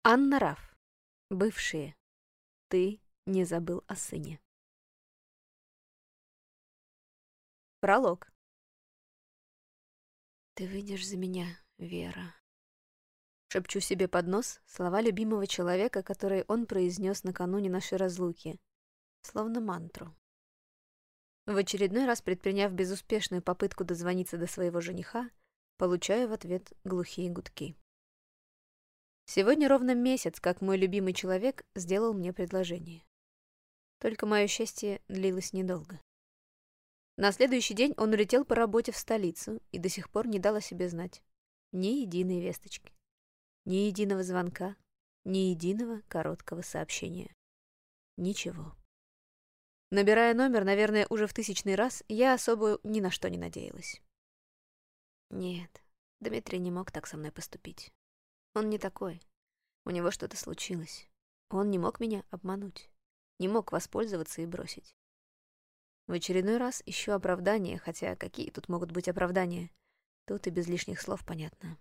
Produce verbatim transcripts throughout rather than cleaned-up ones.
Анна Раф. Бывшие. Ты не забыл о сыне. Пролог. «Ты выйдешь за меня, Вера». Шепчу себе под нос слова любимого человека, которые он произнес накануне нашей разлуки, словно мантру. В очередной раз, предприняв безуспешную попытку дозвониться до своего жениха, получаю в ответ глухие гудки. Сегодня ровно месяц, как мой любимый человек сделал мне предложение. Только мое счастье длилось недолго. На следующий день он улетел по работе в столицу и до сих пор не дал о себе знать. Ни единой весточки, ни единого звонка, ни единого короткого сообщения. Ничего. Набирая номер, наверное, уже в тысячный раз, я особо ни на что не надеялась. Нет, Дмитрий не мог так со мной поступить. Он не такой. У него что-то случилось. Он не мог меня обмануть. Не мог воспользоваться и бросить. В очередной раз ищу оправдания, хотя какие тут могут быть оправдания? Тут и без лишних слов понятно.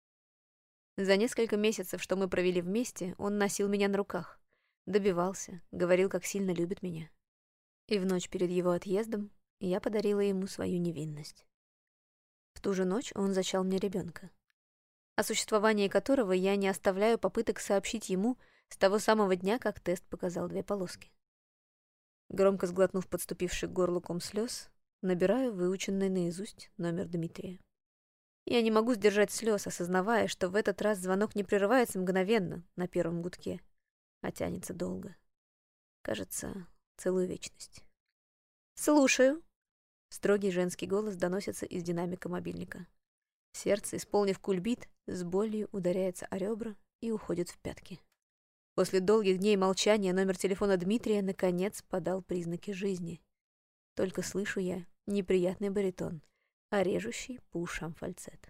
За несколько месяцев, что мы провели вместе, он носил меня на руках, добивался, говорил, как сильно любит меня. И в ночь перед его отъездом я подарила ему свою невинность. В ту же ночь он зачал мне ребенка, о существовании которого я не оставляю попыток сообщить ему с того самого дня, как тест показал две полоски. Громко сглотнув подступивший к горлу ком слез, набираю выученный наизусть номер Дмитрия. Я не могу сдержать слез, осознавая, что в этот раз звонок не прерывается мгновенно на первом гудке, а тянется долго. Кажется, целую вечность. «Слушаю!» Строгий женский голос доносится из динамика мобильника. Сердце, исполнив кульбит, с болью ударяется о ребра и уходит в пятки. После долгих дней молчания номер телефона Дмитрия наконец подал признаки жизни. Только слышу я неприятный баритон, а режущий по ушам фальцет.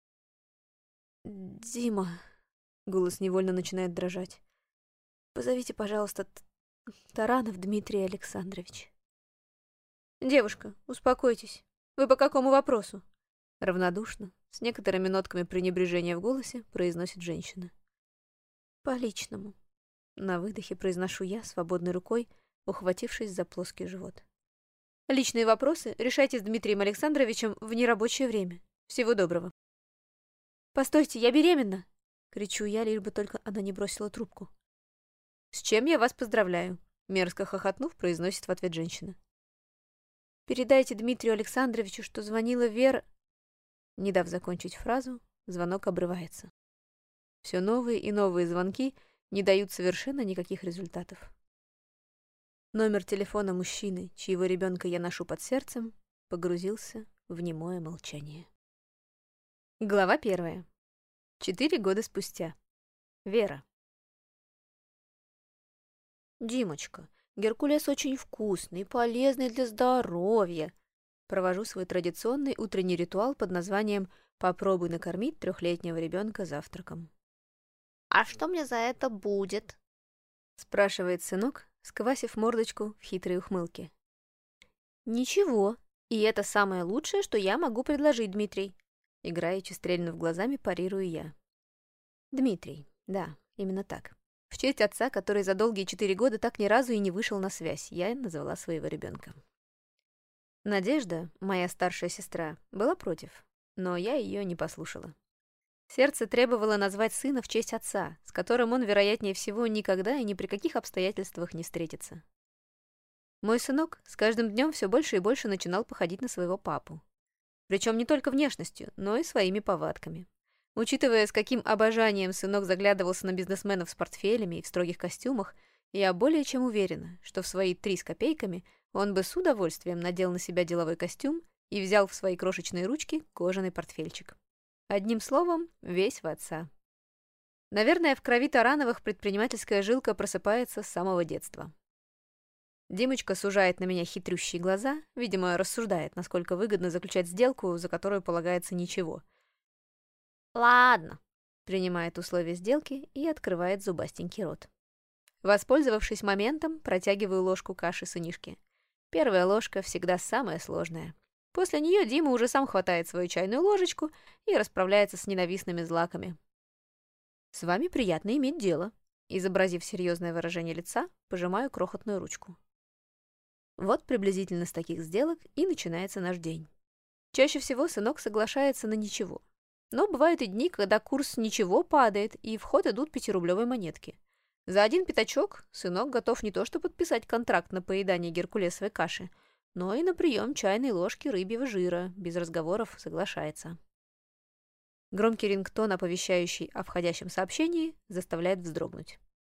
«Дима», — голос невольно начинает дрожать, — «позовите, пожалуйста, Таранов Дмитрий Александрович». «Девушка, успокойтесь. Вы по какому вопросу?» Равнодушно, с некоторыми нотками пренебрежения в голосе, произносит женщина. «По личному». На выдохе произношу я, свободной рукой, ухватившись за плоский живот. «Личные вопросы решайте с Дмитрием Александровичем в нерабочее время. Всего доброго». «Постойте, я беременна!» — кричу я, лишь бы только она не бросила трубку. «С чем я вас поздравляю?» — мерзко хохотнув, произносит в ответ женщина. «Передайте Дмитрию Александровичу, что звонила Вера...» Не дав закончить фразу, звонок обрывается. Все новые и новые звонки не дают совершенно никаких результатов. Номер телефона мужчины, чьего ребенка я ношу под сердцем, погрузился в немое молчание. Глава первая. Четыре года спустя. Вера. «Димочка, Геркулес очень вкусный, полезный для здоровья». Провожу свой традиционный утренний ритуал под названием «Попробуй накормить трехлетнего ребенка завтраком». «А что мне за это будет?» — спрашивает сынок, сквасив мордочку в хитрой ухмылке. «Ничего, и это самое лучшее, что я могу предложить, Дмитрий», — играючи стрельнув глазами, парирую я. Дмитрий, да, именно так. В честь отца, который за долгие четыре года так ни разу и не вышел на связь, я назвала своего ребенка. Надежда, моя старшая сестра, была против, но я ее не послушала. Сердце требовало назвать сына в честь отца, с которым он, вероятнее всего, никогда и ни при каких обстоятельствах не встретится. Мой сынок с каждым днем все больше и больше начинал походить на своего папу. Причем не только внешностью, но и своими повадками. Учитывая, с каким обожанием сынок заглядывался на бизнесменов с портфелями и в строгих костюмах, я более чем уверена, что в свои три с копейками он бы с удовольствием надел на себя деловой костюм и взял в свои крошечные ручки кожаный портфельчик. Одним словом, весь в отца. Наверное, в крови Тарановых предпринимательская жилка просыпается с самого детства. Димочка сужает на меня хитрющие глаза, видимо, рассуждает, насколько выгодно заключать сделку, за которую полагается ничего. «Ладно», — принимает условия сделки и открывает зубастенький рот. Воспользовавшись моментом, протягиваю ложку каши сынишке. Первая ложка всегда самая сложная. После нее Дима уже сам хватает свою чайную ложечку и расправляется с ненавистными злаками. С вами приятно иметь дело. Изобразив серьезное выражение лица, пожимаю крохотную ручку. Вот приблизительно с таких сделок и начинается наш день. Чаще всего сынок соглашается на ничего. Но бывают и дни, когда курс ничего падает, и в ход идут пятирублевые монетки. За один пятачок сынок готов не то что подписать контракт на поедание геркулесовой каши, но и на прием чайной ложки рыбьего жира, без разговоров соглашается. Громкий рингтон, оповещающий о входящем сообщении, заставляет вздрогнуть.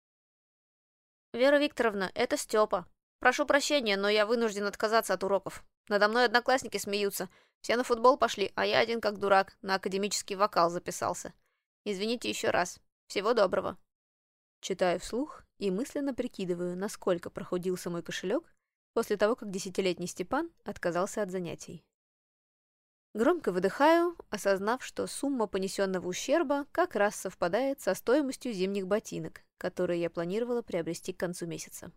Вера Викторовна, это Степа. Прошу прощения, но я вынужден отказаться от уроков. Надо мной одноклассники смеются. Все на футбол пошли, а я один как дурак на академический вокал записался. Извините еще раз. Всего доброго. Читаю вслух и мысленно прикидываю, насколько прохудился мой кошелек после того, как десятилетний Степан отказался от занятий. Громко выдыхаю, осознав, что сумма понесенного ущерба как раз совпадает со стоимостью зимних ботинок, которые я планировала приобрести к концу месяца.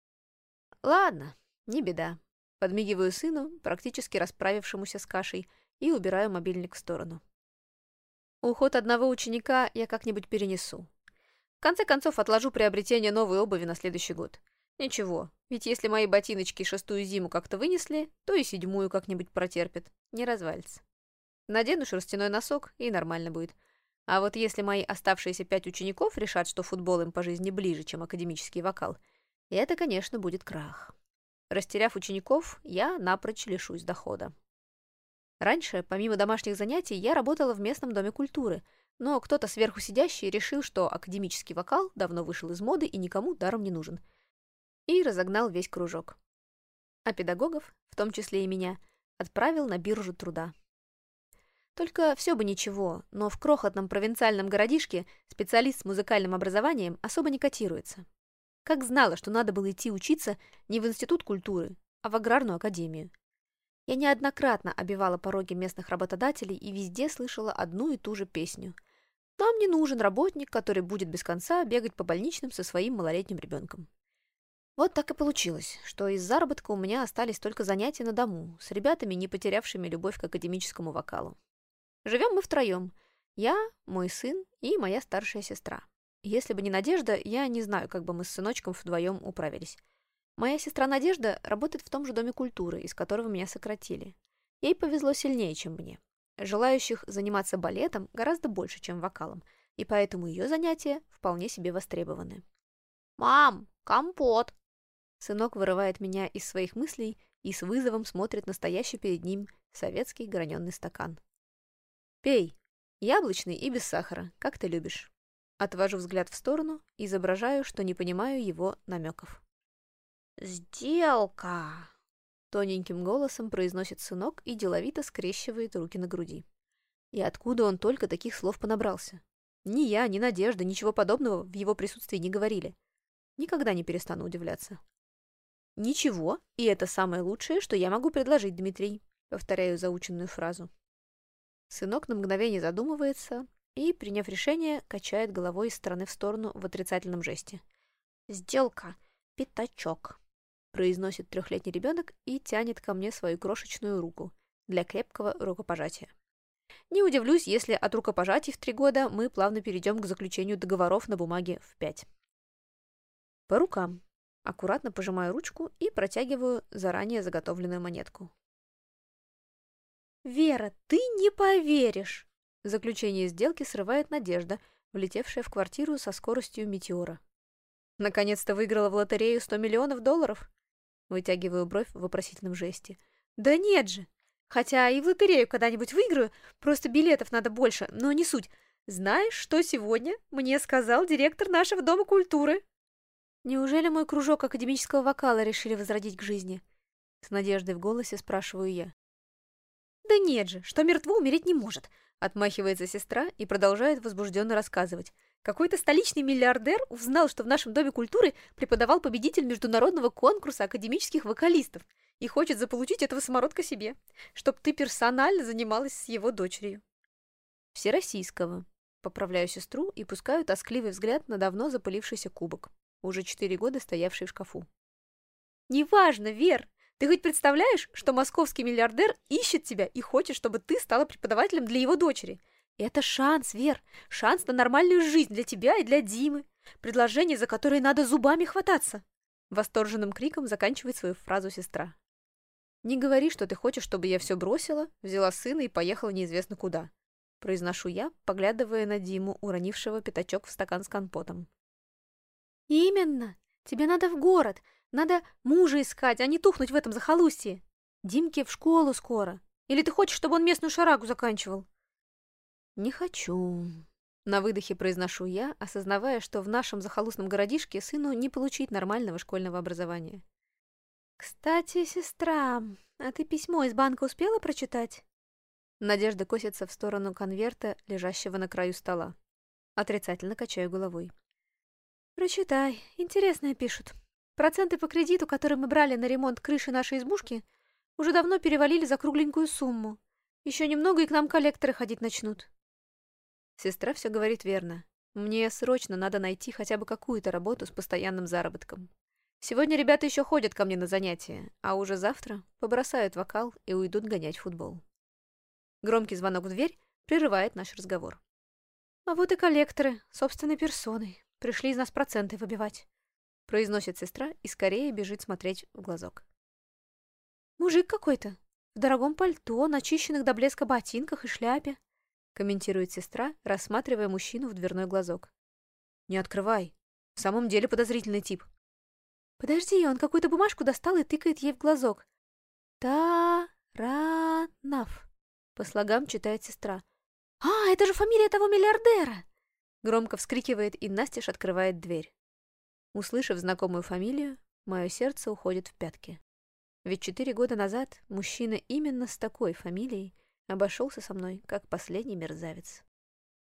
Ладно, не беда. Подмигиваю сыну, практически расправившемуся с кашей, и убираю мобильник в сторону. Уход одного ученика я как-нибудь перенесу. В конце концов, отложу приобретение новой обуви на следующий год. Ничего, ведь если мои ботиночки шестую зиму как-то вынесли, то и седьмую как-нибудь протерпят, не развалится. Надену шерстяной носок, и нормально будет. А вот если мои оставшиеся пять учеников решат, что футбол им по жизни ближе, чем академический вокал, это, конечно, будет крах. Растеряв учеников, я напрочь лишусь дохода. Раньше, помимо домашних занятий, я работала в местном доме культуры, но кто-то сверху сидящий решил, что академический вокал давно вышел из моды и никому даром не нужен. И разогнал весь кружок. А педагогов, в том числе и меня, отправил на биржу труда. Только все бы ничего, но в крохотном провинциальном городишке специалист с музыкальным образованием особо не котируется. Как знала, что надо было идти учиться не в институт культуры, а в аграрную академию. Я неоднократно обивала пороги местных работодателей и везде слышала одну и ту же песню. Нам не нужен работник, который будет без конца бегать по больничным со своим малолетним ребенком. Вот так и получилось, что из заработка у меня остались только занятия на дому с ребятами, не потерявшими любовь к академическому вокалу. Живем мы втроем. Я, мой сын и моя старшая сестра. Если бы не Надежда, я не знаю, как бы мы с сыночком вдвоем управились. Моя сестра Надежда работает в том же доме культуры, из которого меня сократили. Ей повезло сильнее, чем мне. Желающих заниматься балетом гораздо больше, чем вокалом, и поэтому ее занятия вполне себе востребованы. «Мам, компот!» Сынок вырывает меня из своих мыслей и с вызовом смотрит на стоящий перед ним советский граненый стакан. «Пей. Яблочный и без сахара, как ты любишь». Отвожу взгляд в сторону, изображаю, что не понимаю его намеков. «Сделка!» Тоненьким голосом произносит сынок и деловито скрещивает руки на груди. И откуда он только таких слов понабрался? Ни я, ни Надежда, ничего подобного в его присутствии не говорили. Никогда не перестану удивляться. «Ничего, и это самое лучшее, что я могу предложить, Дмитрий», повторяю заученную фразу. Сынок на мгновение задумывается и, приняв решение, качает головой из стороны в сторону в отрицательном жесте. «Сделка. Пятачок», произносит трехлетний ребенок и тянет ко мне свою крошечную руку для крепкого рукопожатия. Не удивлюсь, если от рукопожатий в три года мы плавно перейдем к заключению договоров на бумаге в пять. По рукам. Аккуратно пожимаю ручку и протягиваю заранее заготовленную монетку. «Вера, ты не поверишь!» Заключение сделки срывает Надежда, влетевшая в квартиру со скоростью метеора. «Наконец-то выиграла в лотерею сто миллионов долларов?» Вытягиваю бровь в вопросительном жесте. «Да нет же! Хотя и в лотерею когда-нибудь выиграю, просто билетов надо больше, но не суть. Знаешь, что сегодня мне сказал директор нашего дома культуры?» «Неужели мой кружок академического вокала решили возродить к жизни?» С надеждой в голосе спрашиваю я. «Да нет же, что мертво умереть не может!» Отмахивается сестра и продолжает возбужденно рассказывать. Какой-то столичный миллиардер узнал, что в нашем доме культуры преподавал победитель международного конкурса академических вокалистов и хочет заполучить этого самородка себе, чтоб ты персонально занималась с его дочерью. Всероссийского. Поправляю сестру и пускаю тоскливый взгляд на давно запылившийся кубок, уже четыре года стоявший в шкафу. «Неважно, Вер! Ты хоть представляешь, что московский миллиардер ищет тебя и хочет, чтобы ты стала преподавателем для его дочери? Это шанс, Вер, шанс на нормальную жизнь для тебя и для Димы. Предложение, за которое надо зубами хвататься. Восторженным криком заканчивает свою фразу сестра. «Не говори, что ты хочешь, чтобы я все бросила, взяла сына и поехала неизвестно куда», произношу я, поглядывая на Диму, уронившего пятачок в стакан с компотом. «Именно! Тебе надо в город, надо мужа искать, а не тухнуть в этом захолустье. Димке в школу скоро. Или ты хочешь, чтобы он местную шарагу заканчивал?» «Не хочу», — на выдохе произношу я, осознавая, что в нашем захолустном городишке сыну не получить нормального школьного образования. «Кстати, сестра, а ты письмо из банка успела прочитать?» Надежда косится в сторону конверта, лежащего на краю стола. Отрицательно качаю головой. «Прочитай. Интересное пишут. Проценты по кредиту, который мы брали на ремонт крыши нашей избушки, уже давно перевалили за кругленькую сумму. Еще немного, и к нам коллекторы ходить начнут». Сестра все говорит верно. Мне срочно надо найти хотя бы какую-то работу с постоянным заработком. Сегодня ребята еще ходят ко мне на занятия, а уже завтра побросают вокал и уйдут гонять футбол. Громкий звонок в дверь прерывает наш разговор. «А вот и коллекторы, собственной персоной. Пришли из нас проценты выбивать», произносит сестра и скорее бежит смотреть в глазок. «Мужик какой-то, в дорогом пальто, начищенных до блеска ботинках и шляпе», комментирует сестра, рассматривая мужчину в дверной глазок. «Не открывай. В самом деле подозрительный тип». «Подожди, он какую-то бумажку достал и тыкает ей в глазок. Таранов», по слогам читает сестра. «А, это же фамилия того миллиардера!» Громко вскрикивает и настежь открывает дверь. Услышав знакомую фамилию, мое сердце уходит в пятки. Ведь четыре года назад мужчина именно с такой фамилией обошелся со мной, как последний мерзавец.